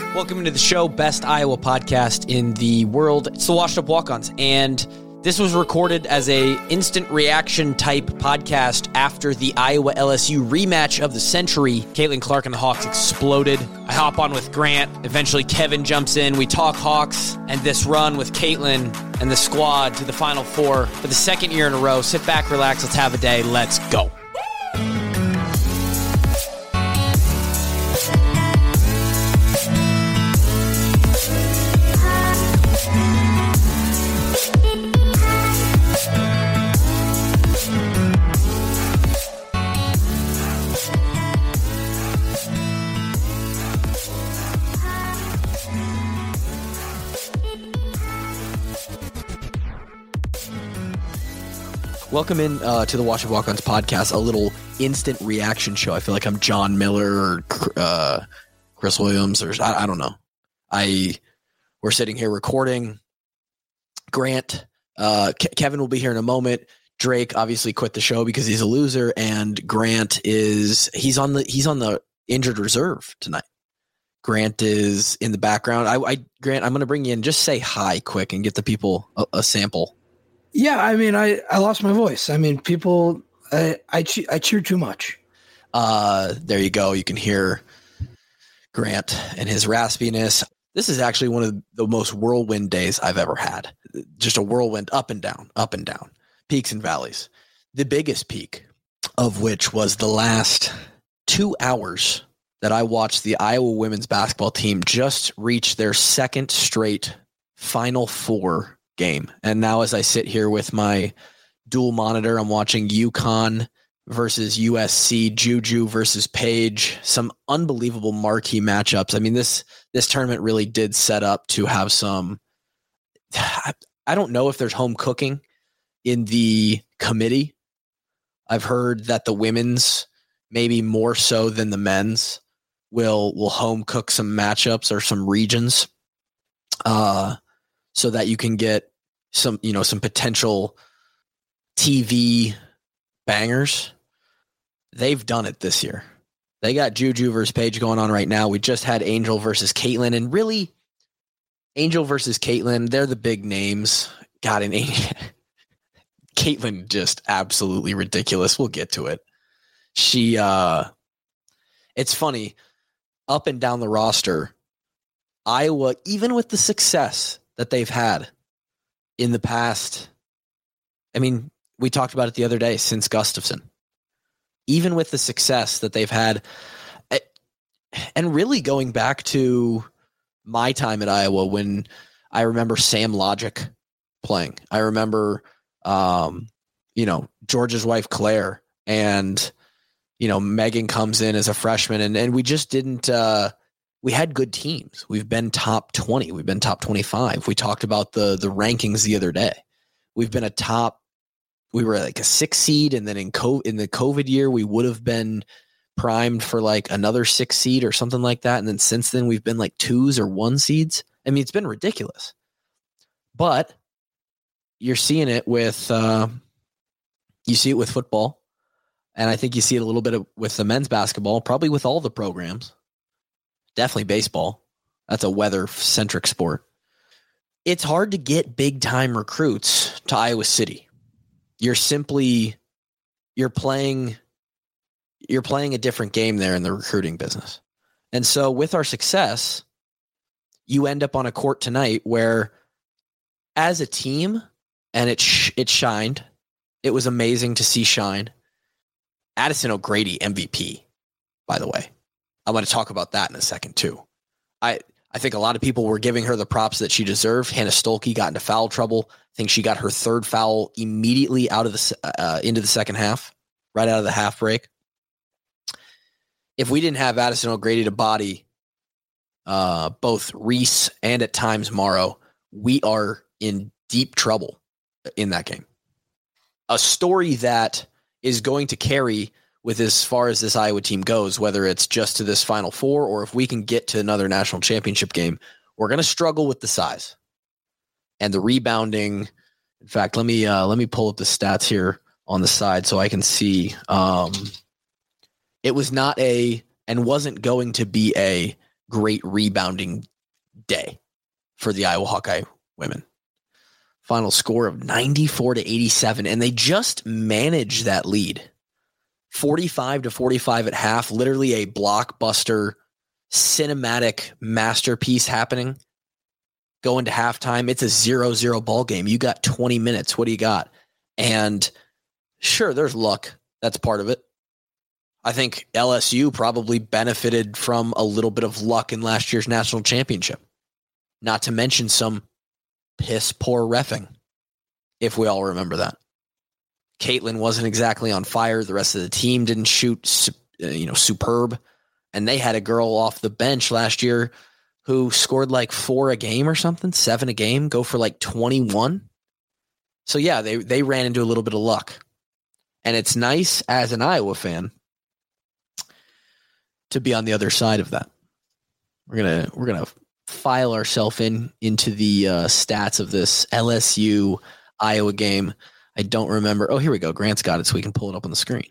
Welcome to the show, best Iowa podcast in the world. It's the Washed Up Walk-Ons, and this was recorded as a instant reaction type podcast after the Iowa LSU rematch of the century. Caitlin Clark and the Hawks exploded. I hop on with Grant. Eventually, Kevin jumps in. We talk Hawks and this run with Caitlin and the squad to the Final Four for the second year in a row. Sit back, relax, let's have a day. Let's go. Welcome in to the Washed Up Walk-Ons podcast, a little instant reaction show. I feel like I'm John Miller or Chris Williams, or I don't know. We're sitting here recording. Grant, Kevin will be here in a moment. Drake obviously quit the show because he's a loser, and Grant he's on the injured reserve tonight. Grant is in the background. Grant, I'm going to bring you in. Just say hi quick and get the people a sample. Yeah, I mean, I lost my voice. I mean, people, I cheer too much. There you go. You can hear Grant and his raspiness. This is actually one of the most whirlwind days I've ever had. Just a whirlwind up and down, peaks and valleys. The biggest peak of which was the last 2 hours that I watched the Iowa women's basketball team just reach their second straight Final Four game. And now as I sit here with my dual monitor, I'm watching UConn versus USC, Juju versus Page, some unbelievable marquee matchups. I mean, this tournament really did set up to have some, I don't know if there's home cooking in the committee. I've heard that the women's, maybe more so than the men's, will home cook some matchups or some regions so that you can get some potential TV bangers. They've done it this year. They got Juju versus Page going on right now. We just had Angel versus Caitlin, and really Angel versus Caitlin, they're the big names. God, and Caitlin just absolutely ridiculous. We'll get to it. It's funny, up and down the roster, Iowa, even with the success that they've had in the past, I mean, we talked about it the other day, since Gustafson, even with the success that they've had, and really going back to my time at Iowa, when I remember Sam Logic playing, I remember, George's wife, Claire, and, Megan comes in as a freshman, and we just didn't, we had good teams. We've been top 20. We've been top 25. We talked about the rankings the other day. We've been we were like a 6 seed. And then in the COVID year, we would have been primed for like another 6 seed or something like that. And then since then we've been like 2s or 1 seeds. I mean, it's been ridiculous, but you're seeing it with football. And I think you see it a little bit with the men's basketball, probably with all the programs. Definitely baseball. That's a weather-centric sport. It's hard to get big-time recruits to Iowa City. You're playing a different game there in the recruiting business. And so with our success, you end up on a court tonight where, as a team, and it shined. It was amazing to see shine. Addison O'Grady, MVP, by the way. I want to talk about that in a second, too. I think a lot of people were giving her the props that she deserved. Hannah Stolke got into foul trouble. I think she got her third foul immediately out of into the second half, right out of the half break. If we didn't have Addison O'Grady to body both Reese and at times Morrow, we are in deep trouble in that game. A story that is going to carry with as far as this Iowa team goes, whether it's just to this Final Four or if we can get to another national championship game, we're going to struggle with the size and the rebounding. In fact, let me pull up the stats here on the side so I can see. It was not and wasn't going to be a great rebounding day for the Iowa Hawkeye women. Final score of 94-87, and they just managed that lead. 45-45 at half, literally a blockbuster cinematic masterpiece happening. Going to halftime, it's a 0-0 ball game. You got 20 minutes. What do you got? And sure, there's luck. That's part of it. I think LSU probably benefited from a little bit of luck in last year's national championship. Not to mention some piss poor reffing, if we all remember that. Caitlin wasn't exactly on fire. The rest of the team didn't shoot, superb. And they had a girl off the bench last year who scored like 4 a game or something, 7 a game, go for like 21. So yeah, they ran into a little bit of luck. And it's nice as an Iowa fan to be on the other side of that. We're gonna file ourselves into the stats of this LSU Iowa game. I don't remember. Oh, here we go. Grant's got it, so we can pull it up on the screen.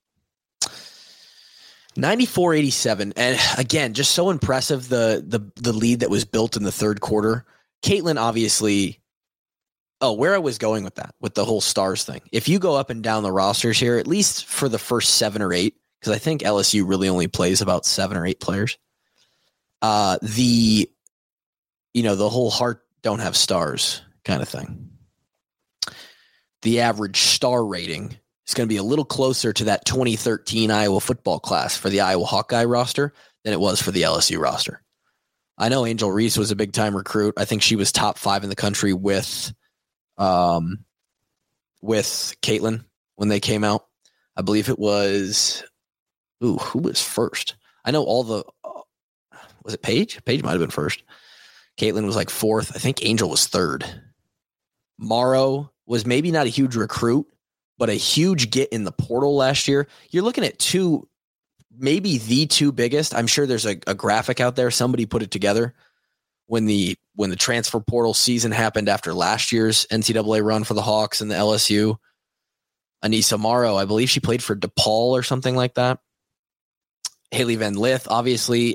94-87, and again, just so impressive the lead that was built in the third quarter. Caitlin obviously. Oh, where I was going with that, with the whole stars thing. If you go up and down the rosters here, at least for the first 7 or 8, because I think LSU really only plays about 7 or 8 players. The whole heart don't have stars kind of thing. The average star rating is going to be a little closer to that 2013 Iowa football class for the Iowa Hawkeye roster than it was for the LSU roster. I know Angel Reese was a big time recruit. I think she was top 5 in the country with Caitlin when they came out. I believe it was, who was first? I know was it Paige? Paige might've been first. Caitlin was like 4th. I think Angel was 3rd. Morrow was maybe not a huge recruit, but a huge get in the portal last year. You're looking at 2, maybe the 2 biggest. I'm sure there's a graphic out there. Somebody put it together when the transfer portal season happened after last year's NCAA run for the Hawks and the LSU. Anissa Morrow, I believe she played for DePaul or something like that. Haley Van Lith, obviously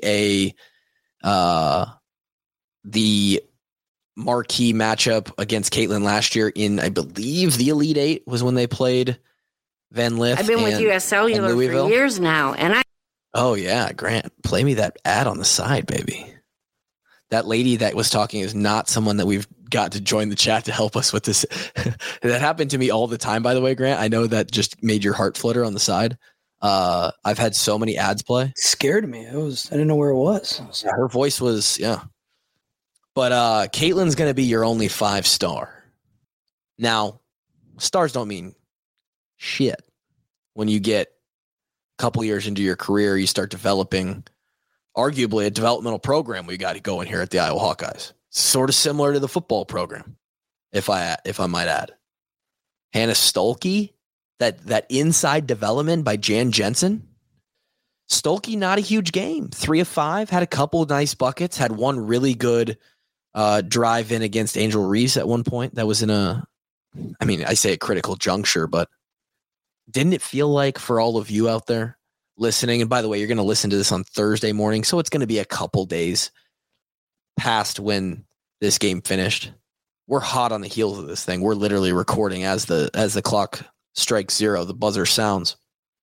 the marquee matchup against Caitlin last year in, I believe, the Elite Eight was when they played Van Lith. I've been with US Cellular for years now, and Oh yeah, Grant, play me that ad on the side, baby. That lady that was talking is not someone that we've got to join the chat to help us with this. That happened to me all the time, by the way, Grant. I know that just made your heart flutter on the side. I've had so many ads play. It scared me. I didn't know where it was. Her voice was, yeah. But Caitlin's going to be your only 5-star. Now, stars don't mean shit. When you get a couple years into your career, you start developing arguably a developmental program we got going here at the Iowa Hawkeyes. Sort of similar to the football program, if I might add. Hannah Stolke, that inside development by Jan Jensen. Stolke, not a huge game. 3 of 5, had a couple of nice buckets, had one really good drive in against Angel Reese at one point. That was I say a critical juncture, but didn't it feel like for all of you out there listening, and by the way, you're going to listen to this on Thursday morning, so it's going to be a couple days past when this game finished. We're hot on the heels of this thing. We're literally recording as the clock strikes 0, the buzzer sounds.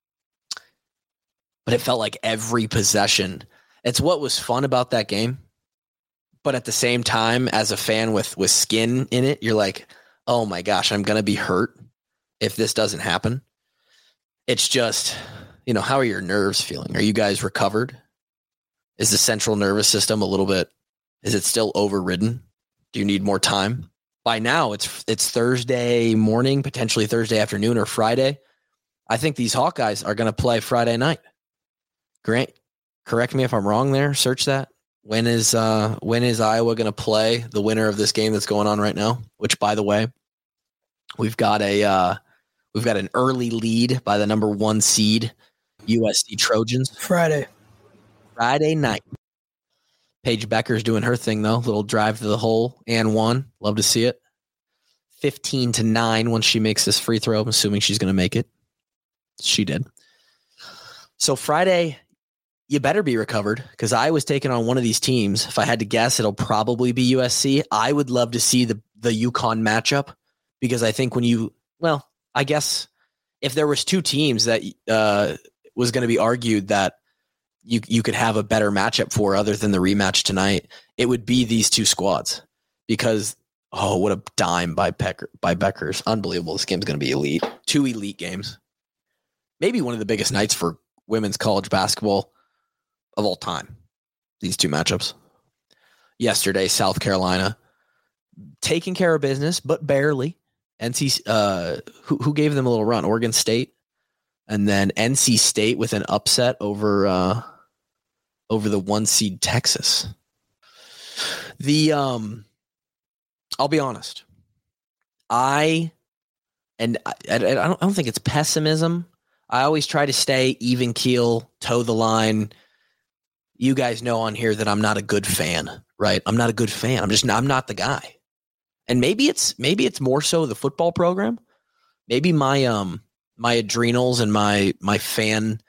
But it felt like every possession. It's what was fun about that game. But at the same time, as a fan with skin in it, you're like, oh my gosh, I'm going to be hurt if this doesn't happen. It's just, how are your nerves feeling? Are you guys recovered? Is the central nervous system is it still overridden? Do you need more time? By now, it's Thursday morning, potentially Thursday afternoon or Friday. I think these Hawkeyes are going to play Friday night. Grant, correct me if I'm wrong there. Search that. When is Iowa going to play the winner of this game that's going on right now? Which, by the way, we've got an early lead by the number 1 seed, USC Trojans. Friday night. Paige Becker's doing her thing though. Little drive to the hole and 1. Love to see it. 15-9 once she makes this free throw. I'm assuming she's going to make it. She did. So Friday, you better be recovered, because I was taking on one of these teams. If I had to guess, it'll probably be USC. I would love to see the UConn matchup, because I think I guess if there was two teams that was going to be argued that you could have a better matchup for other than the rematch tonight, it would be these two squads, because what a dime by Beckers. Unbelievable. This game's going to be elite. 2 elite games. Maybe one of the biggest nights for women's college basketball of all time. These two matchups. Yesterday, South Carolina taking care of business, but barely. Who gave them a little run? Oregon State. And then NC State with an upset over the 1 seed Texas. I'll be honest. I don't think it's pessimism. I always try to stay even keel, toe the line. You guys know on here that I'm not a good fan, right? I'm not a good fan. I'm not the guy. And maybe it's more so the football program. Maybe my adrenals and my fan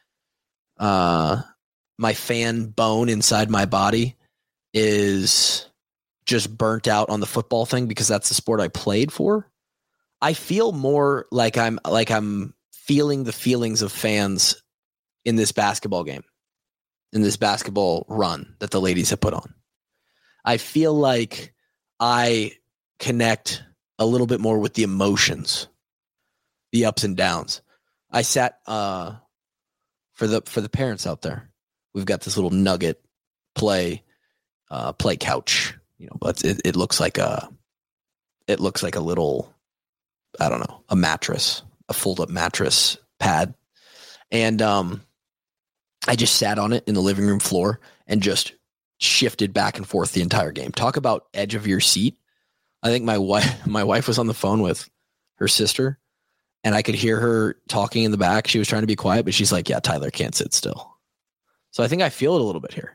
bone inside my body is just burnt out on the football thing, because that's the sport I played for. I feel more like I'm feeling the feelings of fans in this basketball game, in this basketball run that the ladies have put on. I feel like I connect a little bit more with the emotions, the ups and downs. I sat for the parents out there. We've got this little nugget play couch, but it looks like a little, I don't know, a mattress, a fold up mattress pad. And I just sat on it in the living room floor and just shifted back and forth the entire game. Talk about edge of your seat. I think my wife was on the phone with her sister, and I could hear her talking in the back. She was trying to be quiet, but she's like, yeah, Tyler can't sit still. So I think I feel it a little bit here.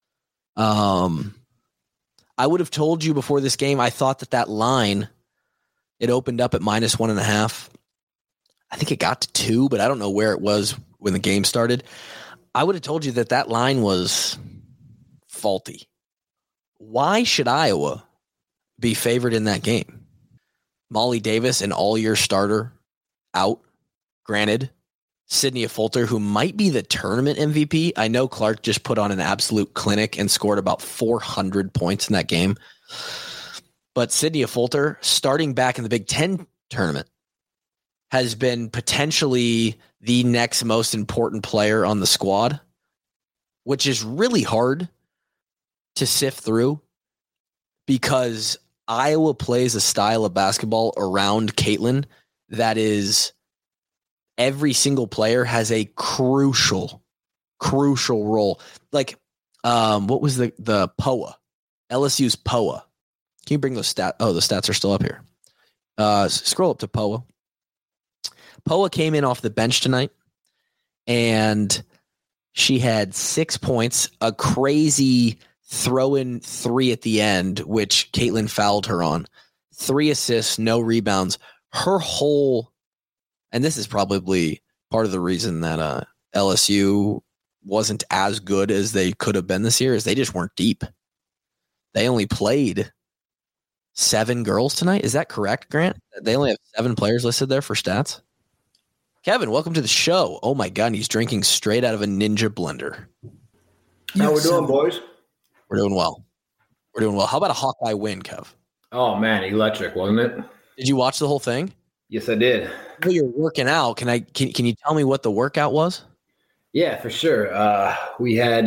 I would have told you before this game, I thought that line, it opened up at -1.5. I think it got to 2, but I don't know where it was when the game started. I would have told you that line was faulty. Why should Iowa be favored in that game? Molly Davis, an all-year starter, out. Granted, Sydney Fulter, who might be the tournament MVP. I know Clark just put on an absolute clinic and scored about 400 points in that game. But Sydney Fulter, starting back in the Big Ten tournament, has been potentially the next most important player on the squad, which is really hard to sift through, because Iowa plays a style of basketball around Caitlin that is, every single player has a crucial role. Like, what was the POA? LSU's POA. Can you bring those stats? Oh, the stats are still up here. Scroll up to POA. POA came in off the bench tonight, and she had 6 points, a crazy throw-in 3 at the end, which Caitlin fouled her on. 3 assists, no rebounds. Her whole, and this is probably part of the reason that LSU wasn't as good as they could have been this year, is they just weren't deep. They only played 7 girls tonight. Is that correct, Grant? They only have 7 players listed there for stats. Kevin, welcome to the show. Oh my God, he's drinking straight out of a Ninja blender. How we doing, boys? We're doing well. How about a Hawkeye win, Kev? Oh man, electric, wasn't it? Did you watch the whole thing? Yes, I did. Well, you're working out. Can you tell me what the workout was? Yeah, for sure. We had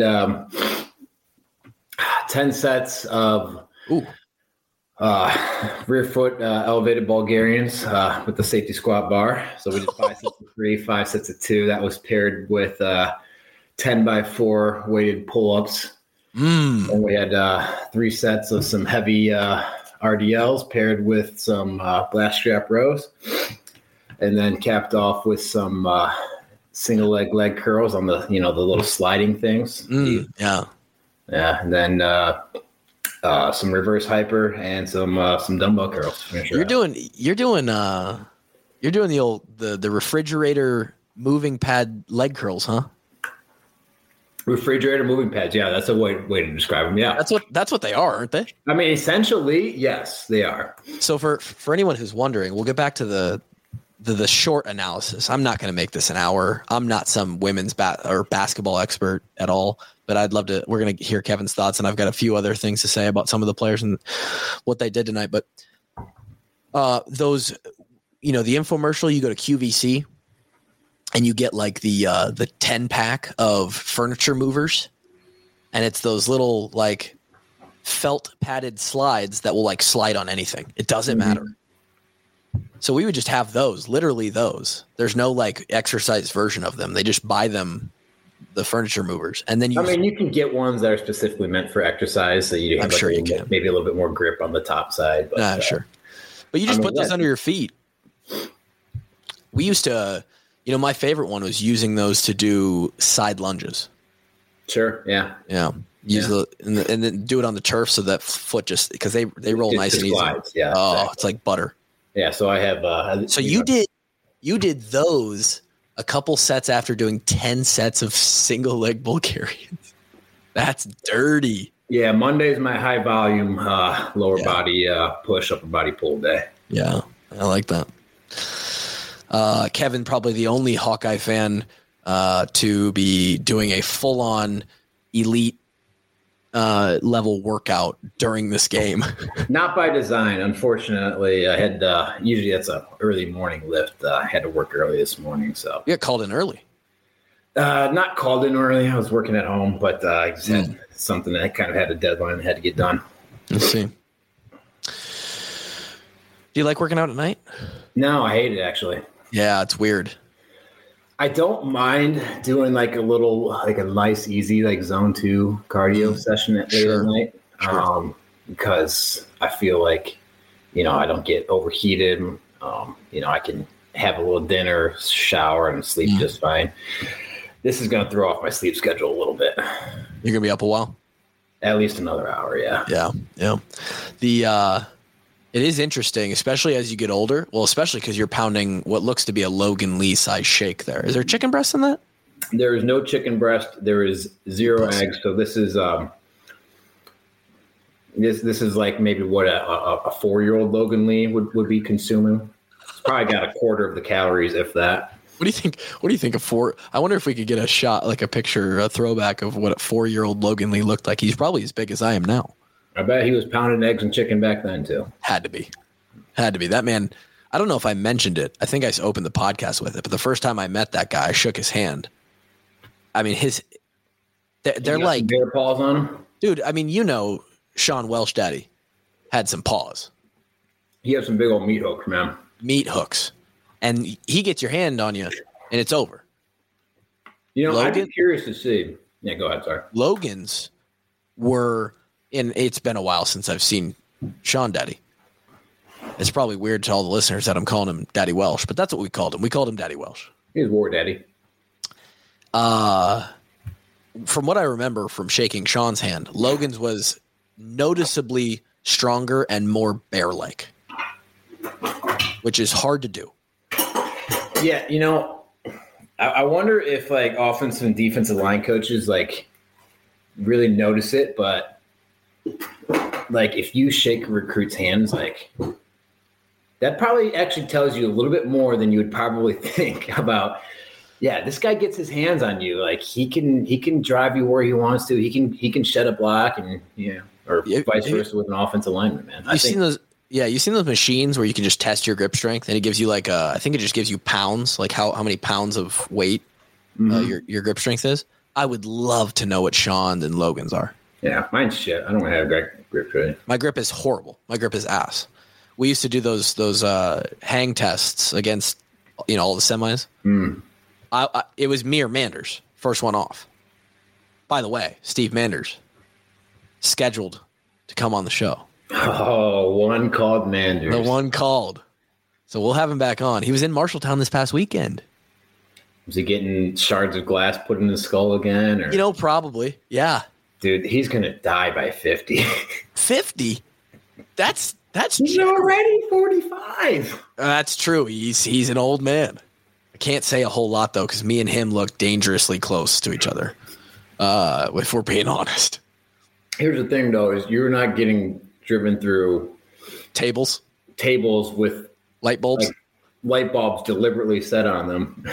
10 sets of rear foot elevated Bulgarians with the safety squat bar. So we did 5 sets of 3, 5 sets of 2. That was paired with 10x4 weighted pull-ups. And we had 3 sets of some heavy RDLs paired with some blast strap rows, and then capped off with some single leg curls on the the little sliding things. Yeah. And then some reverse hyper and some dumbbell curls. You're doing the old the refrigerator moving pad leg curls, huh? Refrigerator moving pads. Yeah, that's a way to describe them. Yeah, that's what they are, aren't they? I mean, essentially, yes, they are. So for anyone who's wondering, we'll get back to the short analysis. I'm not going to make this an hour. I'm not some women's basketball expert at all, but I'd love to. We're going to hear Kevin's thoughts, and I've got a few other things to say about some of the players and what they did tonight. But those, the infomercial, you go to QVC. And you get like the 10-pack of furniture movers, and it's those little like felt padded slides that will like slide on anything. It doesn't matter. So we would just have those, literally those. There's no like exercise version of them. They just buy them, the furniture movers, and then you can get ones that are specifically meant for exercise, so you have maybe a little bit more grip on the top side. But, sure. But you just put those under your feet. We used to. My favorite one was using those to do side lunges. Sure. Yeah. Yeah. And then do it on the turf so that foot because they roll nice and easy. Yeah. Oh, exactly. It's like butter. Yeah. So I have. So you did those a couple sets after doing 10 sets of single leg Bulgarians. That's dirty. Yeah. Monday's my high volume lower body push, upper body pull day. Yeah. I like that. Kevin, probably the only Hawkeye fan to be doing a full-on elite level workout during this game. Not by design, unfortunately. I had usually that's a early morning lift. I had to work early this morning, so you got called in early. Not called in early. I was working at home, but I just had something that kind of had a deadline and had to get done. Let's see. Do you like working out at night? No, I hate it actually. Yeah, it's weird. I don't mind doing like a nice, easy, like zone 2 cardio session at late at night. Sure. Because I feel like, I don't get overheated. I can have a little dinner, shower, and sleep just fine. This is going to throw off my sleep schedule a little bit. You're going to be up a while? At least another hour, yeah. Yeah. It is interesting, especially as you get older. Well, especially because you're pounding what looks to be a Logan Lee size shake there. Is there chicken breast in that? There is no chicken breast. There is 0 eggs. So this is this is like maybe what a 4-year-old Logan Lee would be consuming. It's probably got a quarter of the calories, if that. What do you think I wonder if we could get a shot, like a picture, a throwback of what a 4-year-old Logan Lee looked like. He's probably as big as I am now. I bet he was pounding eggs and chicken back then, too. Had to be. That man, I don't know if I mentioned it. I think I opened the podcast with it, but the first time I met that guy, I shook his hand. I mean, they're like bear paws on him? Dude, I mean, Sean Welsh daddy had some paws. He had some big old meat hooks, man. Meat hooks. And he gets your hand on you, and it's over. I'd be curious to see. Yeah, go ahead, sorry. Logan's were... And it's been a while since I've seen Sean Daddy. It's probably weird to all the listeners that I'm calling him Daddy Welsh, but that's what we called him. We called him Daddy Welsh. He's War Daddy. From what I remember from shaking Sean's hand, Logan's was noticeably stronger and more bear-like, which is hard to do. Yeah, I wonder if like offensive and defensive line coaches like really notice it, but like if you shake a recruit's hands, like that probably actually tells you a little bit more than you would probably think about. Yeah, this guy gets his hands on you. Like he can drive you where he wants to. He can shed a block and vice versa with an offensive lineman, man. You've seen those machines where you can just test your grip strength, and it gives you like I think it just gives you pounds, like how many pounds of weight your grip strength is. I would love to know what Sean and Logan's are. Yeah, mine's shit. I don't have great grip really. My grip is horrible. My grip is ass. We used to do those hang tests against all the semis. It was me or Manders, first one off. By the way, Steve Manders scheduled to come on the show. Oh, one called Manders. The one called. So we'll have him back on. He was in Marshalltown this past weekend. Was he getting shards of glass put in his skull again? Or? Probably. Yeah. Dude, he's going to die by 50. 50? That's he's already 45. That's true. He's an old man. I can't say a whole lot, though, because me and him look dangerously close to each other. if we're being honest. Here's the thing, though, is you're not getting driven through tables with light bulbs. Like, light bulbs deliberately set on them.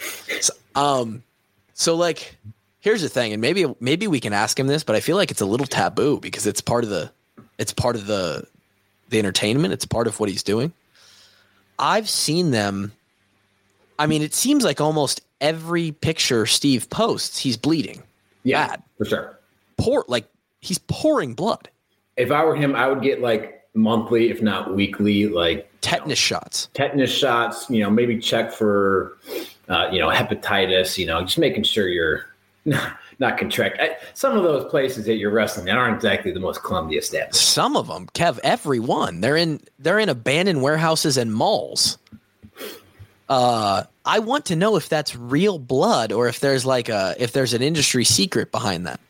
So like, here's the thing, and maybe we can ask him this, but I feel like it's a little taboo because it's part of the entertainment. It's part of what he's doing. I've seen them. I mean, it seems like almost every picture Steve posts, he's bleeding. Yeah, bad. For sure. He's pouring blood. If I were him, I would get like monthly, if not weekly, like tetanus shots. Maybe check for, hepatitis, just making sure you're not contract. Some of those places that you're wrestling at aren't exactly the most clumsy establishments. Some of them, Kev, everyone. They're in abandoned warehouses and malls. I want to know if that's real blood or if there's an industry secret behind that.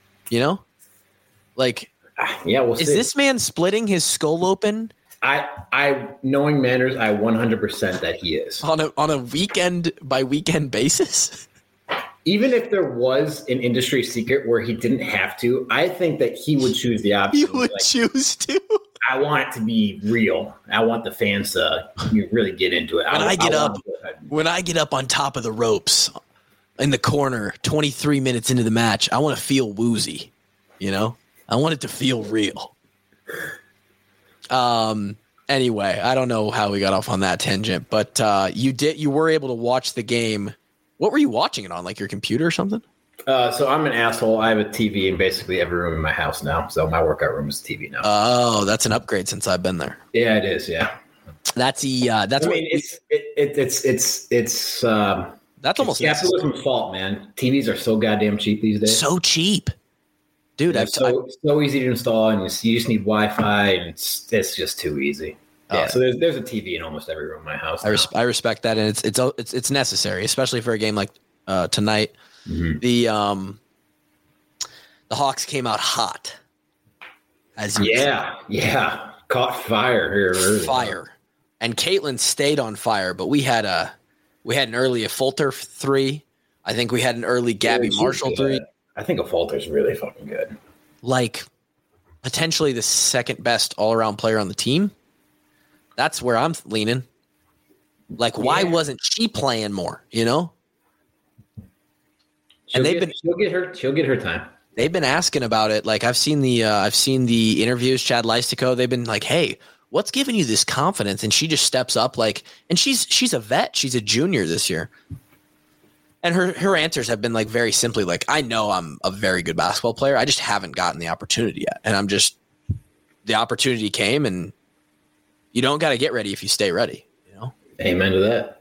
Like, yeah, we'll see. Is this man splitting his skull open? I knowing Manners, I 100% that he is on a weekend by weekend basis. Even if there was an industry secret where he didn't have to, I think that he would choose the option. He would choose to. I want it to be real. I want the fans to really get into it. When I get up on top of the ropes in the corner, 23 minutes into the match, I want to feel woozy. I want it to feel real. Anyway, I don't know how we got off on that tangent, but you were able to watch the game. What were you watching it on? Like your computer or something? So I'm an asshole. I have a TV in basically every room in my house now. So my workout room is TV now. Oh, that's an upgrade since I've been there. Yeah, it is. Yeah. That's almost capitalism's fault, man. TVs are so goddamn cheap these days. So cheap, dude. It's so easy to install, and you just need Wi-Fi, and it's just too easy. Yeah, so there's a TV in almost every room in my house. I respect that, and it's necessary, especially for a game like tonight. Mm-hmm. The Hawks came out hot. Caught fire here. Fire, and Caitlin stayed on fire, but we had an early Fulter 3. I think we had an early Gabby Marshall 3. I think a Fulter's really fucking good. Like potentially the second best all around player on the team. That's where I'm leaning. Like, why wasn't she playing more? She'll get her time. They've been asking about it. Like, I've seen the interviews. Chad Leistico. They've been like, "Hey, what's giving you this confidence?" And she just steps up. And she's a vet. She's a junior this year. And her answers have been like very simply like, "I know I'm a very good basketball player. I just haven't gotten the opportunity yet. And the opportunity came, and you don't got to get ready if you stay ready." Amen to that.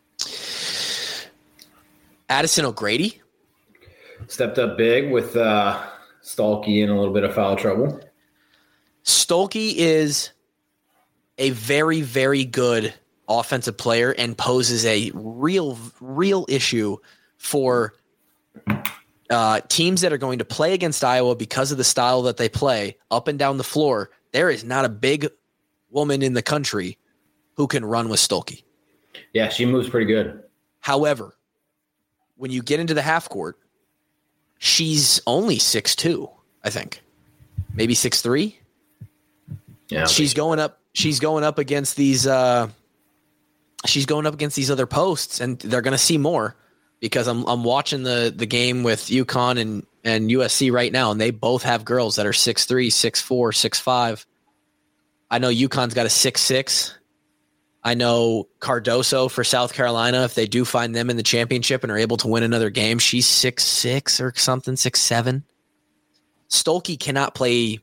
Addison O'Grady stepped up big with Stolke in a little bit of foul trouble. Stolke is a very, very good offensive player and poses a real issue for teams that are going to play against Iowa because of the style that they play up and down the floor. There is not a big woman in the country who can run with Stolke. Yeah, she moves pretty good. However, when you get into the half court, she's only 6'2", I think. Maybe 6'3". Yeah. She's going up against these other posts, and they're going to see more because I'm watching the game with UConn and USC right now, and they both have girls that are 6'3", 6'4", 6'5". I know UConn's got a 6'6". I know Cardoso for South Carolina, if they do find them in the championship and are able to win another game, she's 6'6" or something, 6'7". Stolke cannot play.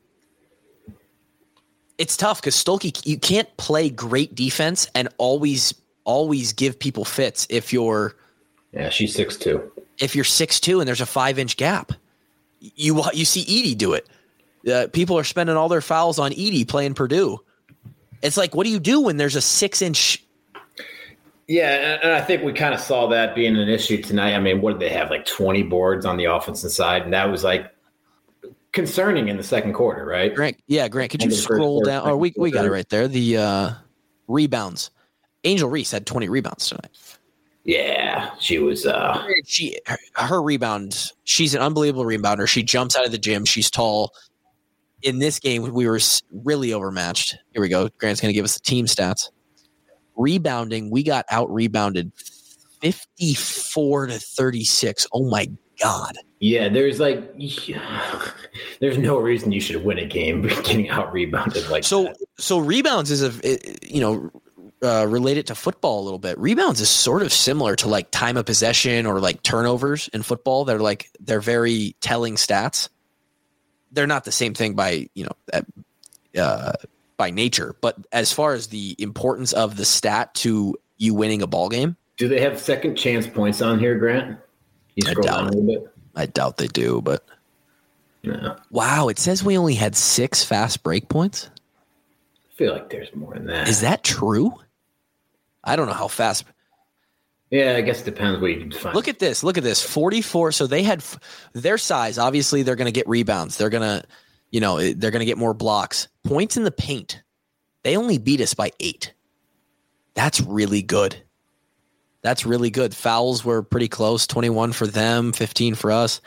It's tough because Stolke, you can't play great defense and always give people fits if you're. Yeah, she's 6'2". If you're 6'2" and there's a 5-inch gap, you see Edie do it. People are spending all their fouls on Edie playing Purdue. It's like, what do you do when there's a 6-inch? Yeah, and I think we kind of saw that being an issue tonight. I mean, what did they have, like 20 boards on the offensive side? And that was like concerning in the second quarter, right? Grant, could you scroll down? Oh, we got it right there. The rebounds. Angel Reese had 20 rebounds tonight. Yeah, she was. Her rebounds. She's an unbelievable rebounder. She jumps out of the gym. She's tall. In this game, we were really overmatched. Here we go. Grant's going to give us the team stats. Rebounding, we got out rebounded 54-36. Oh my God. Yeah, there's no reason you should win a game getting out rebounded like that. So rebounds is related to football a little bit. Rebounds is sort of similar to like time of possession or like turnovers in football. They're very telling stats. They're not the same thing by nature, but as far as the importance of the stat to you winning a ball game. Do they have second chance points on here, Grant? You scroll down a little bit. I doubt they do, but no. Wow, it says we only had 6 fast break points. I feel like there's more than that. Is that true? I don't know how fast. Yeah, I guess it depends what you can find. Look at this. 44. So they had their size. Obviously, they're going to get rebounds. They're going to get more blocks. Points in the paint. They only beat us by 8. That's really good. Fouls were pretty close. 21 for them, 15 for us.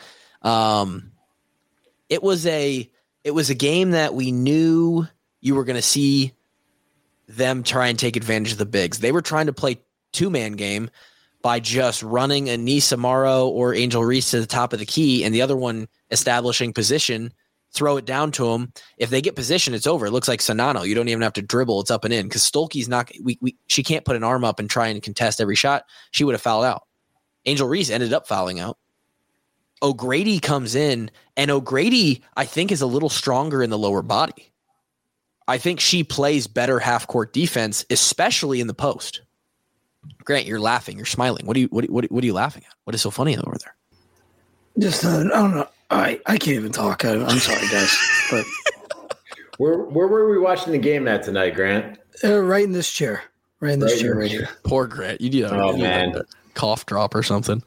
It was a game that we knew you were going to see them try and take advantage of the bigs. They were trying to play 2-man game by just running Anise Amaro or Angel Reese to the top of the key and the other one establishing position, throw it down to them. If they get position, it's over. It looks like Sonano. You don't even have to dribble. It's up and in because Stolke's not – she can't put an arm up and try and contest every shot. She would have fouled out. Angel Reese ended up fouling out. O'Grady comes in, and O'Grady, I think, is a little stronger in the lower body. I think she plays better half-court defense, especially in the post. Grant, you're laughing. You're smiling. What are you laughing at? What is so funny over there? Just I don't know. I can't even talk. I'm sorry, guys. But where were we watching the game at tonight, Grant? Right in this chair. Right in this chair right here. Poor Grant. You need a cough drop or something.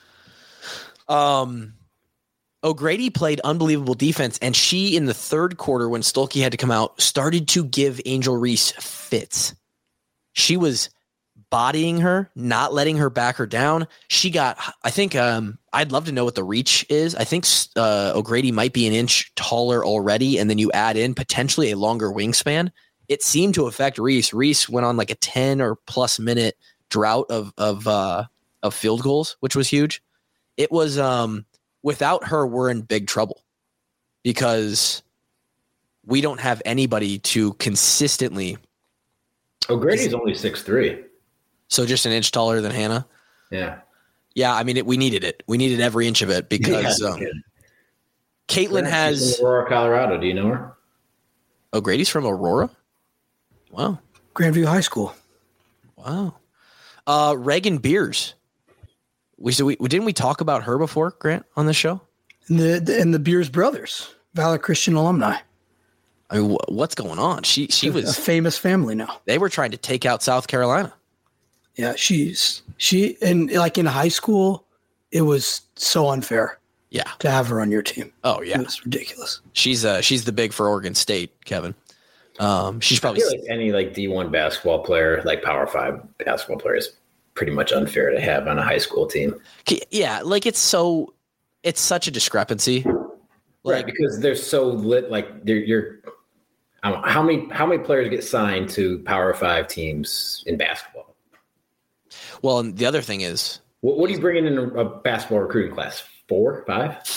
O'Grady played unbelievable defense, and she, in the third quarter, when Stolke had to come out, started to give Angel Reese fits. She was bodying her, not letting her back her down. She got, I think, I'd love to know what the reach is. I think O'Grady might be an inch taller already, and then you add in potentially a longer wingspan. It seemed to affect Reese. Reese went on like a 10 or plus minute drought of field goals, which was huge. It was without her, we're in big trouble because we don't have anybody to consistently. O'Grady's only 6'3". So just an inch taller than Hannah. Yeah. Yeah. I mean, we needed it. We needed every inch of it because Caitlin has Aurora, Colorado. Do you know her? O'Grady's from Aurora. Wow. Grandview High School. Wow. Reagan Beers. Didn't we talk about her before, Grant, on this show? And the Beers brothers, Valor Christian alumni. I mean, what's going on? She was a famous family now. They were trying to take out South Carolina. Yeah, and like in high school, it was so unfair. Yeah, to have her on your team. Oh yeah, it was ridiculous. She's the big for Oregon State, Kevin. She's probably like any like D1 basketball player, like Power 5 basketball player is pretty much unfair to have on a high school team. Yeah, like it's such a discrepancy, right? Because they're so lit. Like you're how many players get signed to Power 5 teams in basketball? Well, and the other thing is, what are you bringing in a basketball recruiting class? 4, 5?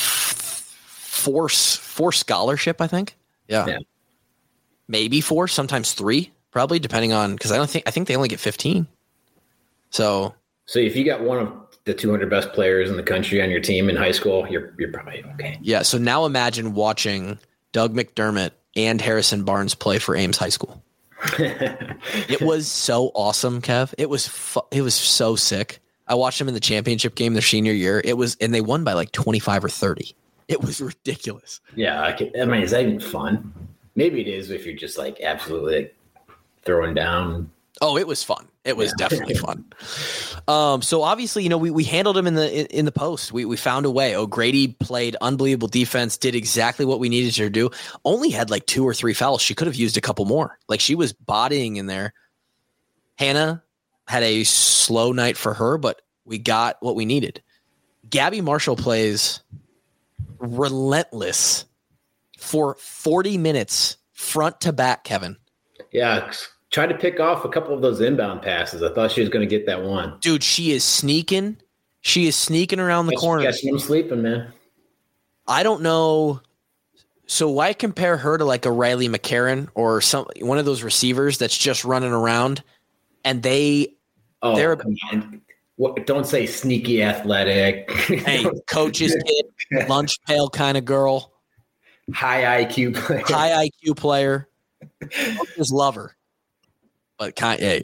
4 scholarship, I think. Yeah. Maybe 4, sometimes 3, probably depending on because I think they only get 15. So if you got one of the 200 best players in the country on your team in high school, you're probably okay. Yeah. So now imagine watching Doug McDermott and Harrison Barnes play for Ames High School. It was so awesome, Kev. It was so sick. I watched them in the championship game their senior year. And they won by like 25 or 30. It was ridiculous. Yeah, I mean, is that even fun? Maybe it is if you're just like absolutely like throwing down. Oh, it was fun. It was definitely fun. So obviously, we handled him in the post. We found a way. O'Grady played unbelievable defense, did exactly what we needed her to do. Only had like 2 or 3 fouls. She could have used a couple more. Like she was bodying in there. Hannah had a slow night for her, but we got what we needed. Gabby Marshall plays relentless for 40 minutes front to back, Kevin. Yeah, tried to pick off a couple of those inbound passes. I thought she was going to get that one. Dude, she is sneaking. She is sneaking around the corner. Catching them sleeping, man. I don't know. So why compare her to like a Riley McCarron or one of those receivers that's just running around and they're come on. Don't say sneaky athletic. Hey, coach's kid, lunch pail kind of girl. High IQ player. High IQ player. Coaches love her. But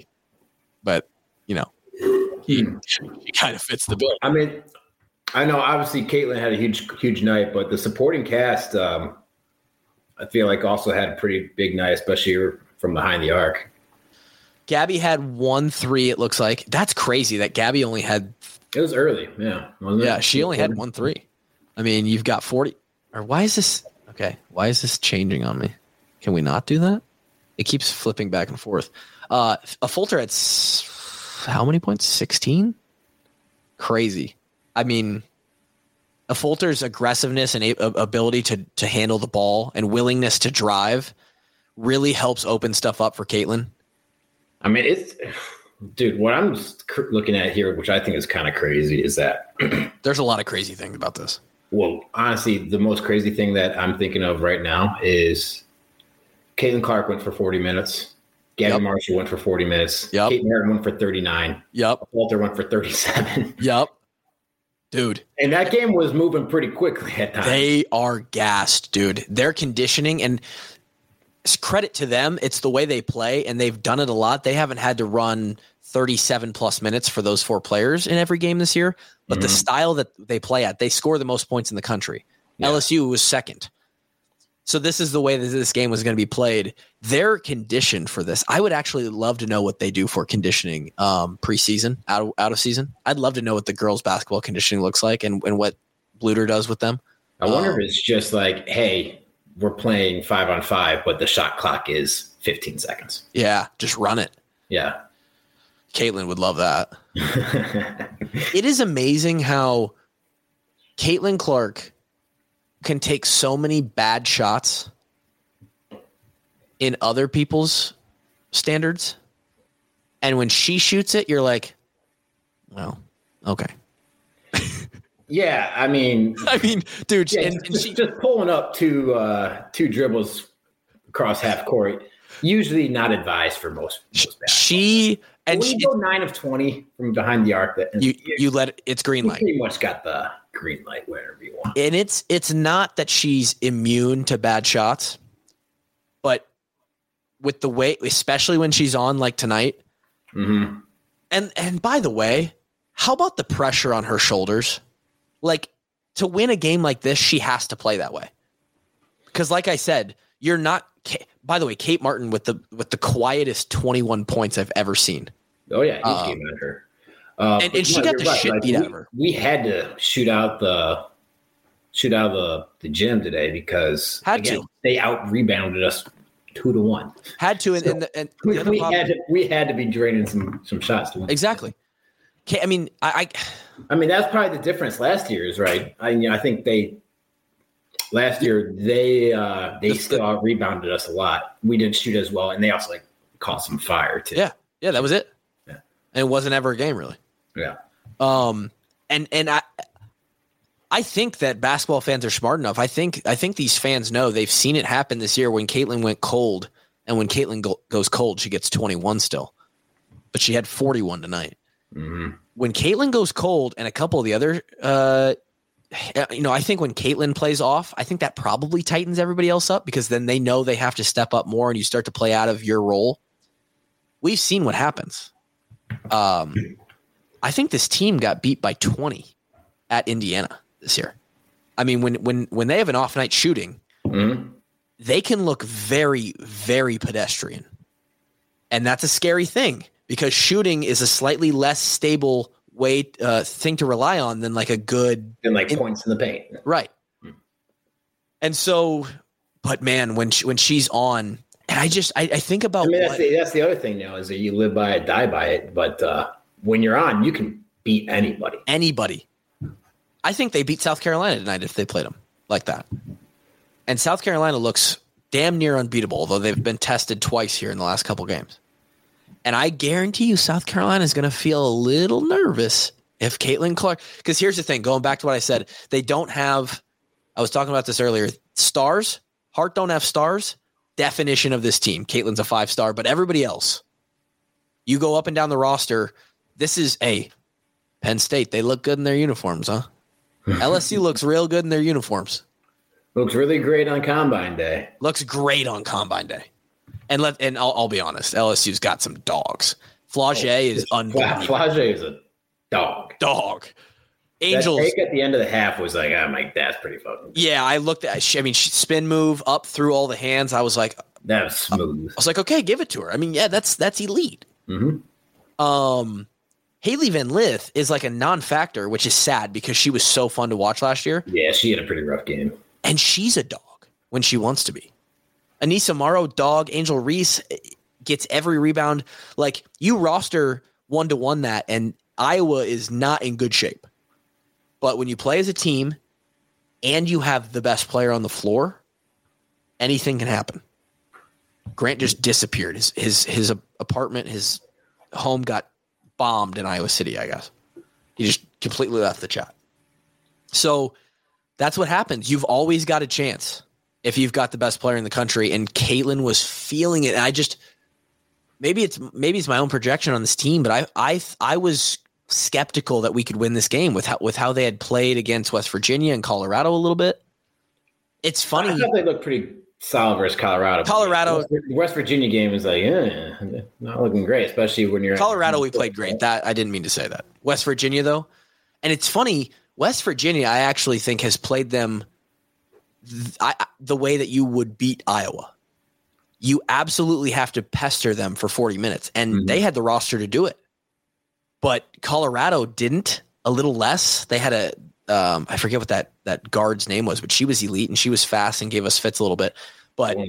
he kind of fits the bill. I mean, I know obviously Caitlin had a huge night, but the supporting cast, I feel like also had a pretty big night, especially from behind the arc. Gabby had 1-3, it looks like. That's crazy that Gabby only had. It was early, yeah. Wasn't it? Yeah, she only had 1-3. I mean, you've got 40. Or why is this? Okay, why is this changing on me? Can we not do that? It keeps flipping back and forth. A Fulter had how many points? 16? Crazy. I mean, a Fulter's aggressiveness and ability to handle the ball and willingness to drive really helps open stuff up for Caitlin. I mean, what I'm looking at here, which I think is kind of crazy, is that there's a lot of crazy things about this. Well, honestly, the most crazy thing that I'm thinking of right now is Caitlin Clark went for 40 minutes. Gabby Marshall went for 40 minutes. Yep. Kate Merritt went for 39. Yep. Walter went for 37. Yep. Dude. And that game was moving pretty quickly at times. They are gassed, dude. Their conditioning, and credit to them, it's the way they play, and they've done it a lot. They haven't had to run 37-plus minutes for those 4 players in every game this year, but the style that they play at, they score the most points in the country. Yeah. LSU was second. So this is the way that this game was going to be played. They're conditioned for this. I would actually love to know what they do for conditioning preseason, out of season. I'd love to know what the girls' basketball conditioning looks like and what Bluter does with them. I wonder if it's just like, hey, we're playing 5-on-5, but the shot clock is 15 seconds. Yeah, just run it. Yeah. Caitlin would love that. It is amazing how Caitlin Clark can take so many bad shots in other people's standards. And when she shoots it, you're like, well, okay. Yeah, I mean, dude, yeah, she just pulling up two dribbles across half court, usually not advised for most she go 9 of 20 from behind the arc. That you let it's green light. Pretty much got the green light wherever you want. And it's not that she's immune to bad shots, but with the way, especially when she's on like tonight. Mm-hmm. And by the way, how about the pressure on her shoulders? Like, to win a game like this, she has to play that way. Because like I said, you're not. By the way, Kate Martin with the quietest 21 points I've ever seen. Oh yeah, he came at her. And she got the shit beat out of her. We had to shoot out the gym today because they out rebounded us 2-1. Had to, and we had to be draining some shots to win. Exactly. I mean, I mean that's probably the difference last year is right. I think last year they still out rebounded us a lot. We didn't shoot as well, and they also caught some fire too. Yeah, that was it. Yeah, and it wasn't ever a game really. Yeah. And I think that basketball fans are smart enough. I think these fans know they've seen it happen this year when Caitlin went cold, and when Caitlin goes cold, she gets 21 still, but she had 41 tonight. Mm-hmm. When Caitlin goes cold, and a couple of the other, I think when Caitlin plays off, I think that probably tightens everybody else up because then they know they have to step up more, and you start to play out of your role. We've seen what happens. I think this team got beat by 20 at Indiana this year. I mean, when they have an off night shooting, mm-hmm. they can look very, very pedestrian. And that's a scary thing because shooting is a slightly less stable thing to rely on than like a good points in the paint. Right. And so, but man, when she's on, I think about. I mean, that's the other thing now is that you live by it, die by it. But when you're on, you can beat anybody. Anybody. I think they beat South Carolina tonight if they played them like that. And South Carolina looks damn near unbeatable, although they've been tested twice here in the last couple games. And I guarantee you South Carolina is going to feel a little nervous if Caitlin Clark – because here's the thing, going back to what I said, they don't have – I was talking about this earlier. Stars, Hart don't have stars. Definition of this team. Caitlin's a 5-star, but everybody else, you go up and down the roster, this is Penn State. They look good in their uniforms, huh? LSU looks real good in their uniforms. Looks really great on Combine Day. Looks great on Combine Day. And I'll be honest, LSU's got some dogs. Flaugier is unbelievable. Flaugier is a dog. Angels. That take at the end of the half was like, I'm like, that's pretty fucking good. Yeah, I looked at. Spin move up through all the hands. I was like, that was smooth. I was like, okay, give it to her. I mean, yeah, that's elite. Mm-hmm. Hailey Van Lith is like a non-factor, which is sad because she was so fun to watch last year. Yeah, she had a pretty rough game. And she's a dog when she wants to be. Anissa Morrow, dog. Angel Reese gets every rebound. Like, you roster 1-to-1 that, and Iowa is not in good shape. But when you play as a team and you have the best player on the floor, anything can happen. Grant just disappeared. His apartment, his home got bombed in Iowa City, I guess. He just completely left the chat. So that's what happens. You've always got a chance if you've got the best player in the country, and Caitlin was feeling it. And maybe it's my own projection on this team, but I was skeptical that we could win this game with how they had played against West Virginia and Colorado a little bit. It's funny. I thought they looked pretty solid versus Colorado. West Virginia game is like, not looking great, especially when you're Colorado. We played great. That I didn't mean to say that. West Virginia though, and it's funny. West Virginia, I actually think, has played them the way that you would beat Iowa. You absolutely have to pester them for 40 minutes, and they had the roster to do it. But Colorado didn't. A little less. They had I forget what that guard's name was, but she was elite and she was fast and gave us fits a little bit. But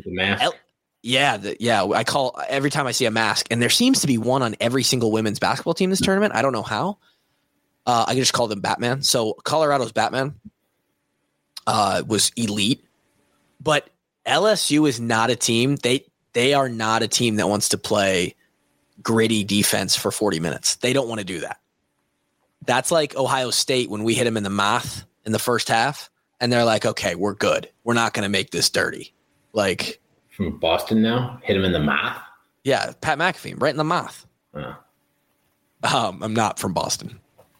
I call every time I see a mask, and there seems to be one on every single women's basketball team this tournament. I don't know how. I can just call them Batman. So Colorado's Batman was elite, but LSU is not a team. They are not a team that wants to play gritty defense for 40 minutes. They don't want to do that. That's like Ohio State when we hit them in the math in the first half, and they're like, okay, we're good. We're not going to make this dirty. Like, from Boston now? Hit him in the math? Yeah, Pat McAfee, right in the math. Oh. I'm not from Boston.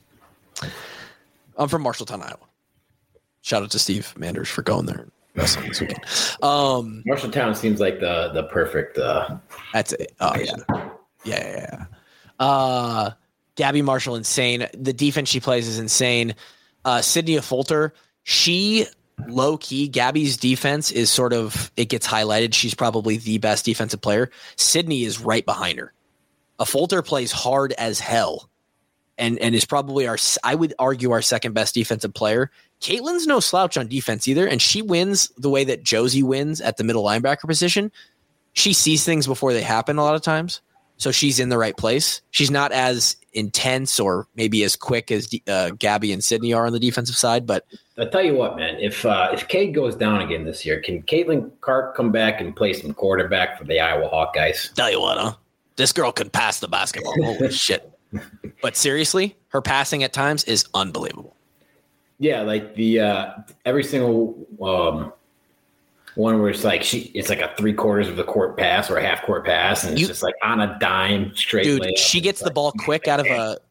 I'm from Marshalltown, Iowa. Shout out to Steve Manders for going there wrestling this weekend. Marshalltown seems like the perfect. That's it. Oh yeah. Gabby Marshall, insane. The defense she plays is insane. Sydney Fulter, she low key. Gabby's defense is sort of, it gets highlighted. She's probably the best defensive player. Sydney is right behind her. Fulter plays hard as hell, and is probably I would argue our second best defensive player. Caitlin's no slouch on defense either, and she wins the way that Josie wins at the middle linebacker position. She sees things before they happen a lot of times, so she's in the right place. She's not as intense or maybe as quick as Gabby and Sydney are on the defensive side, but I tell you what, man, if Cade goes down again this year, can Caitlin Clark come back and play some quarterback for the Iowa Hawkeyes? Tell you what, huh? This girl can pass the basketball. Holy shit. But seriously, her passing at times is unbelievable. Yeah, like the every single one where it's like it's like a 3/4 of the court pass or a half court pass, and it's just like on a dime straight. Dude, layup. she gets the ball quick out of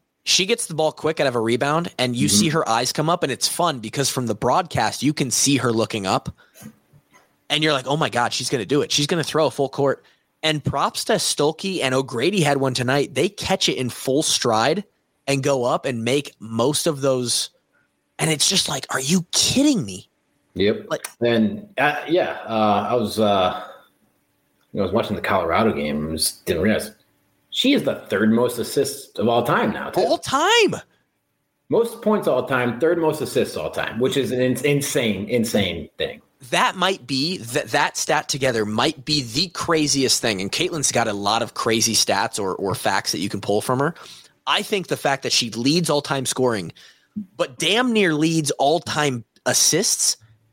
a rebound, and you see her eyes come up, and it's fun because from the broadcast you can see her looking up, and you're like, oh my god, she's gonna do it. She's gonna throw a full court. And props to Stolke, and O'Grady had one tonight. They catch it in full stride and go up and make most of those. And it's just like, are you kidding me? Yep. And I was watching the Colorado game and just didn't realize she is the third most assists of all time now. Too. All time. Most points all time, third most assists all time, which is an insane thing. that might be that stat together might be the craziest thing. And Caitlin's got a lot of crazy stats or facts that you can pull from her. I think the fact that she leads all-time scoring, but damn near leads all-time assists.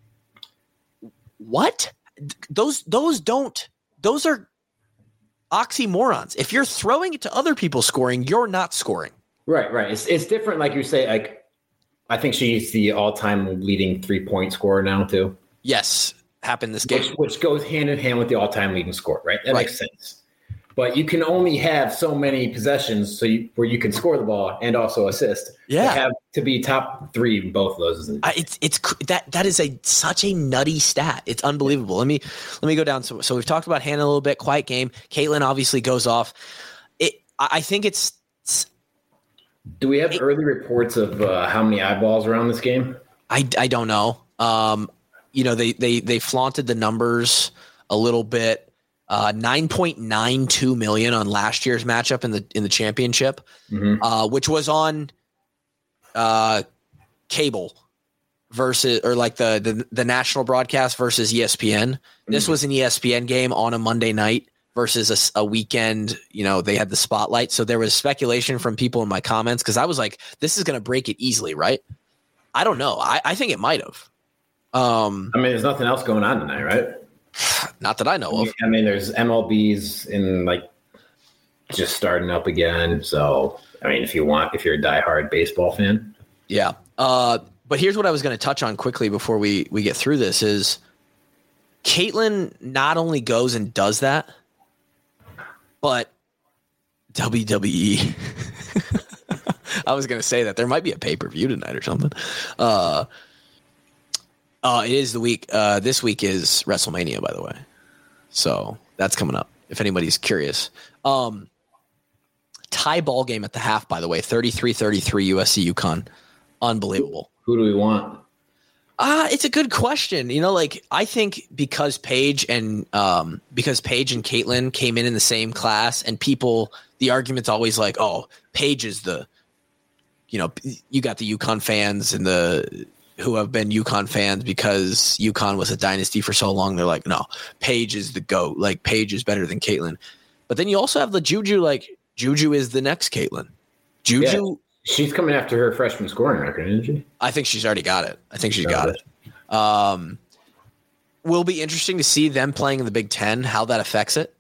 What? Those are oxymorons. If you're throwing it to other people scoring, you're not scoring. Right. It's different. Like you say, like, I think she's the all-time leading 3-point scorer now too. Yes. Happened this game. Which goes hand in hand with the all-time leading scorer, right? That makes sense. But you can only have so many possessions where you can score the ball and also assist. Yeah. To have to be top 3 in both of those. That is such a nutty stat. It's unbelievable. Let me go down. So we've talked about Hannah a little bit. Quiet game. Caitlin obviously goes off. I think it's. Do we have early reports of how many eyeballs are on this game? I don't know. They flaunted the numbers a little bit. 9.92 million on last year's matchup in the championship, which was on cable versus, or like the national broadcast versus ESPN. This was an ESPN game on a Monday night versus a weekend. They had the spotlight. So there was speculation from people in my comments, because I was like, this is going to break it easily, right? I don't know. I think it might have. There's nothing else going on tonight, right? Not that I know of. There's MLBs just starting up again. So, if you're a diehard baseball fan. Yeah. But here's what I was going to touch on quickly before we get through this is Caitlin not only goes and does that, but WWE. I was going to say that there might be a pay-per-view tonight or something. It is the week. This week is WrestleMania, by the way. So that's coming up, if anybody's curious. Tie ball game at the half, by the way, 33-33 USC UConn. Unbelievable. Who do we want? It's a good question. I think because Paige and Caitlin came in the same class, and the argument's always like, oh, Paige is you got the UConn fans and who have been UConn fans because UConn was a dynasty for so long. They're like, no, Paige is the GOAT. Like, Paige is better than Caitlin. But then you also have the Juju, like, Juju is the next Caitlin. Juju. Yeah, she's coming after her freshman scoring record, isn't she? I think she's already got it. Will be interesting to see them playing in the Big Ten, how that affects it.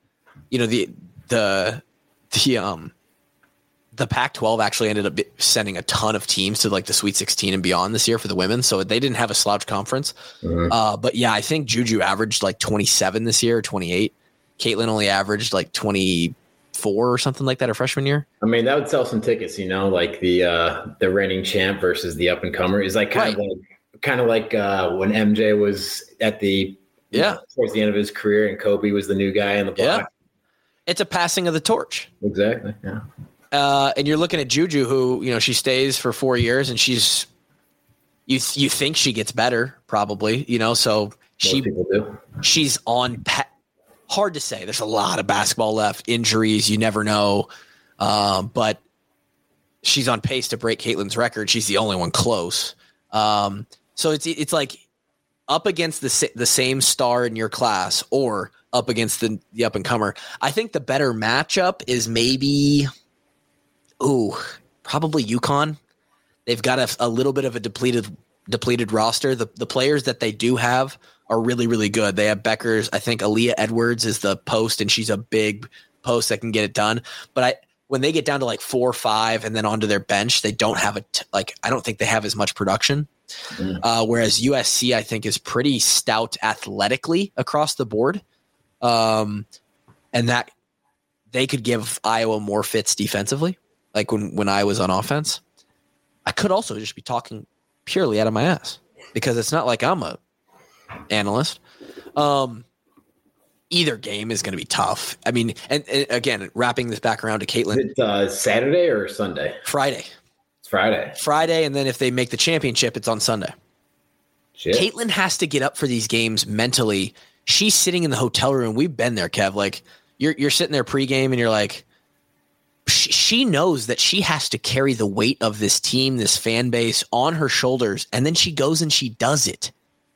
The Pac-12 actually ended up sending a ton of teams to like the Sweet 16 and beyond this year for the women. So they didn't have a slouch conference. But yeah, I think Juju averaged like 27 this year, or 28. Caitlin only averaged like 24 or something like that her freshman year. That would sell some tickets, like the reigning champ versus the up and comer is like kind of like when MJ was at towards the end of his career and Kobe was the new guy in the block. Yeah. It's a passing of the torch. Exactly. Yeah. And you're looking at Juju, who, she stays for 4 years, and you think she gets better, probably, so she's on hard to say. There's a lot of basketball left, injuries, you never know. But she's on pace to break Caitlin's record. She's the only one close. So it's like up against the same star in your class or up against the up and comer. I think the better matchup is maybe probably UConn. They've got a little bit of a depleted roster. The players that they do have are really, really good. They have Beckers. I think Aaliyah Edwards is the post, and she's a big post that can get it done. But when they get down to like 4 or 5 and then onto their bench, they don't have I don't think they have as much production. Whereas USC, I think, is pretty stout athletically across the board. And that they could give Iowa more fits defensively. Like when I was on offense, I could also just be talking purely out of my ass because it's not like I'm a analyst. Either game is going to be tough. And again, wrapping this back around to Caitlin. Is it Saturday or Sunday? Friday. It's Friday. Friday, and then if they make the championship, it's on Sunday. Shit. Caitlin has to get up for these games mentally. She's sitting in the hotel room. We've been there, Kev. Like you're sitting there pregame, and you're like, she knows that she has to carry the weight of this team, this fan base on her shoulders. And then she goes and she does it.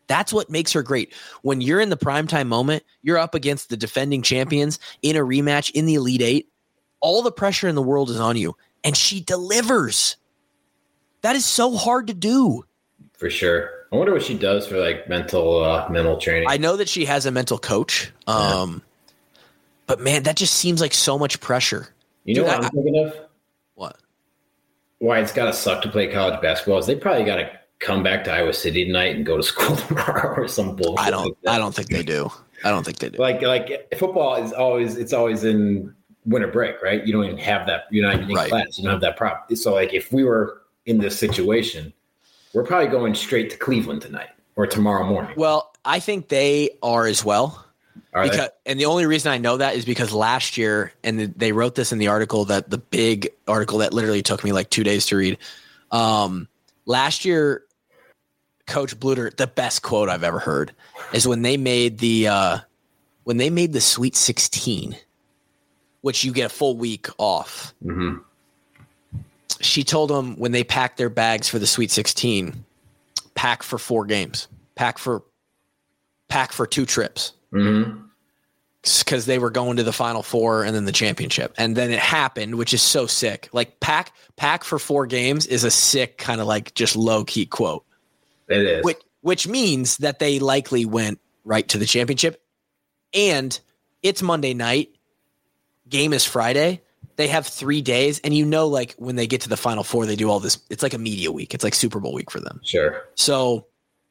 That's what makes her great. When you're in the primetime moment, you're up against the defending champions in a rematch in the Elite Eight. All the pressure in the world is on you, and she delivers. That is so hard to do. For sure. I wonder what she does for like mental training. I know that she has a mental coach, but man, that just seems like so much pressure. You know what I'm thinking of? What? Why it's got to suck to play college basketball is they probably got to come back to Iowa City tonight and go to school tomorrow or some bullshit. I don't think they do. Like football is always in winter break, right? You don't even have that. You're not even in class. You don't have that problem. So like if we were in this situation, we're probably going straight to Cleveland tonight or tomorrow morning. Well, I think they are as well. And the only reason I know that is because last year, and they wrote this in the article, that the big article that literally took me like 2 days to read. Last year, Coach Bluter, the best quote I've ever heard is when they made the Sweet 16, which you get a full week off. Mm-hmm. She told them when they packed their bags for the Sweet 16, pack for 4 games, pack for 2 trips. Mm-hmm. Because they were going to the Final Four and then the championship. And then it happened, which is so sick. Like pack for 4 games is a sick kind of like just low key quote. It is. Which means that they likely went right to the championship. And it's Monday night. Game is Friday. They have 3 days. And like when they get to the Final Four, they do all this. It's like a media week. It's like Super Bowl week for them. Sure. So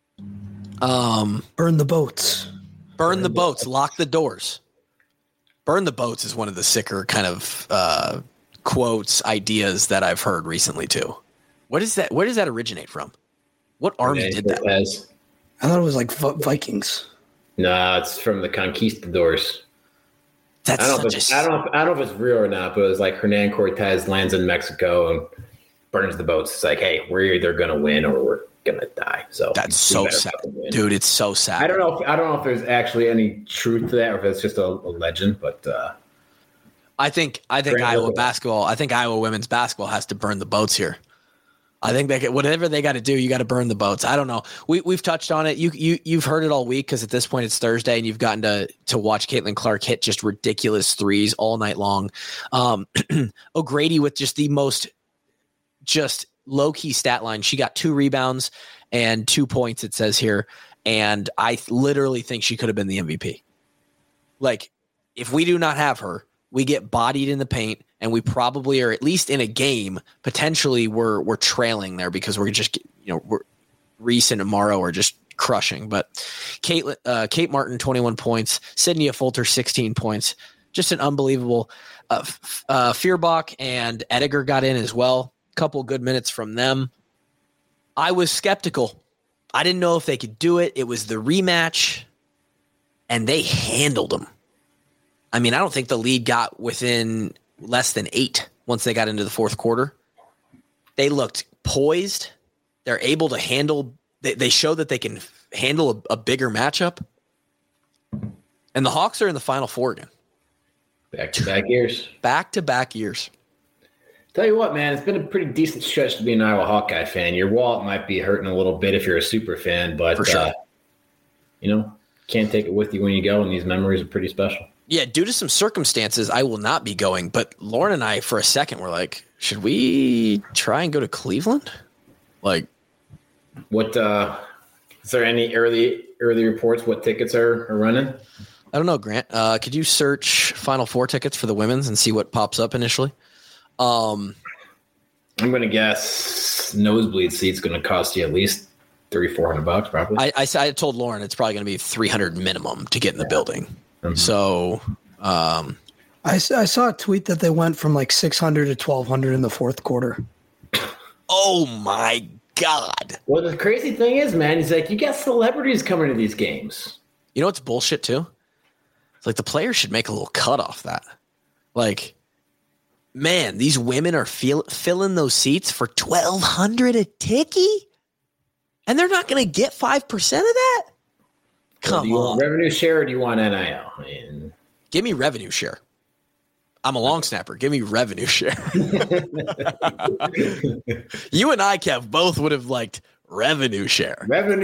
burn the boats. Burn the boats. Lock the doors. Burn the boats is one of the sicker kind of quotes, ideas that I've heard recently too. What is that? Where does that originate from? What army did that? I thought it was like Vikings. No, it's from the Conquistadors. I don't know if it's real or not, but it was like Hernan Cortez lands in Mexico and burns the boats. It's like, hey, we're either going to win or we're going to die. So that's so sad, dude. It's so sad. I don't know if there's actually any truth to that or if it's just a legend, but I think Iowa basketball. I think Iowa women's basketball has to burn the boats here. I think whatever they got to do, you got to burn the boats. I don't know. We've touched on it. You've heard it all week because at this point it's Thursday and you've gotten to watch Caitlin Clark hit just ridiculous threes all night long. O'Grady with just the most just low key stat line. She got 2 rebounds and 2 points. It says here, and I literally think she could have been the MVP. Like if we do not have her, we get bodied in the paint, and we probably are, at least in a game, potentially we're trailing there because we're just, Reese and Amaro are just crushing. But Kate Martin, 21 points, Sydney Fulter, 16 points, just an unbelievable. Feuerbach and Ediger got in as well. Couple good minutes from them. I was skeptical. I didn't know if they could do it. It was the rematch, and they handled them. I mean, I don't think the lead got within less than 8 once they got into the fourth quarter. They looked poised. They're able to handle – they show that they can handle a bigger matchup. And the Hawks are in the Final Four again. Back-to-back years. Back-to-back years. Tell you what, man, it's been a pretty decent stretch to be an Iowa Hawkeye fan. Your wallet might be hurting a little bit if you're a super fan, but, for sure. Can't take it with you when you go, and these memories are pretty special. Yeah, due to some circumstances, I will not be going. But Lauren and I, for a second, were like, should we try and go to Cleveland? Like, what? Is there any early reports what tickets are running? I don't know, Grant. Could you search Final Four tickets for the women's and see what pops up initially? I'm going to guess nosebleed seats going to cost you at least $300-$400 probably. I told Lauren it's probably going to be $300 minimum to get in the building. Mm-hmm. So I saw a tweet that they went from like 600 to 1,200 in the fourth quarter. Oh my God. Well, the crazy thing is, man, he's like, you got celebrities coming to these games. You know what's bullshit too? It's like the players should make a little cut off that. Like, man, these women are filling those seats for $1,200 a ticket, and they're not going to get 5% of that. Come on. Do you want revenue share or do you want NIL? Give me revenue share. I'm a long snapper. Give me revenue share. You and I, Kev, both would have liked Revenue share.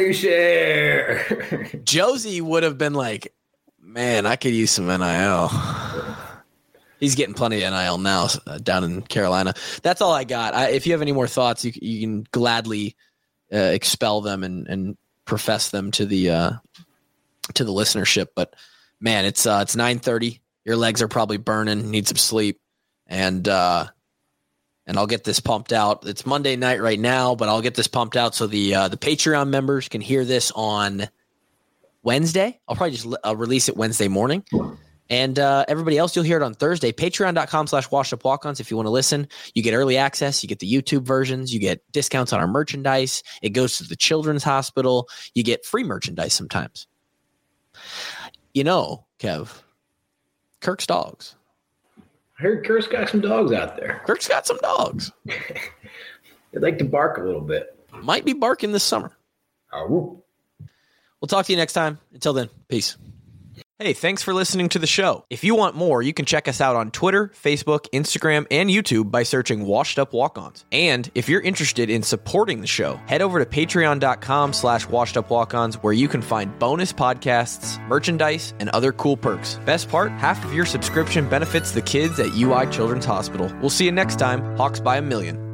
Josie would have been like, man, I could use some NIL. He's getting plenty of NIL now down in Carolina. That's all I got. If you have any more thoughts, you can gladly expel them and profess them to the listenership. But man, it's 9:30. Your legs are probably burning. Need some sleep, and I'll get this pumped out. It's Monday night right now, but I'll get this pumped out so the Patreon members can hear this on Wednesday. I'll probably just release it Wednesday morning. And everybody else, you'll hear it on Thursday. Patreon.com/washedupwalk-ons if you want to listen. You get early access. You get the YouTube versions. You get discounts on our merchandise. It goes to the Children's Hospital. You get free merchandise sometimes. You know, Kev, Kirk's dogs. I heard Kirk's got some dogs out there. Kirk's got some dogs. They like to bark a little bit. Might be barking this summer. Oh. We'll talk to you next time. Until then, peace. Hey, thanks for listening to the show. If you want more, you can check us out on Twitter, Facebook, Instagram, and YouTube by searching Washed Up Walk-Ons. And if you're interested in supporting the show, head over to patreon.com/washedupwalk-ons where you can find bonus podcasts, merchandise, and other cool perks. Best part, half of your subscription benefits the kids at UI Children's Hospital. We'll see you next time. Hawks by a million.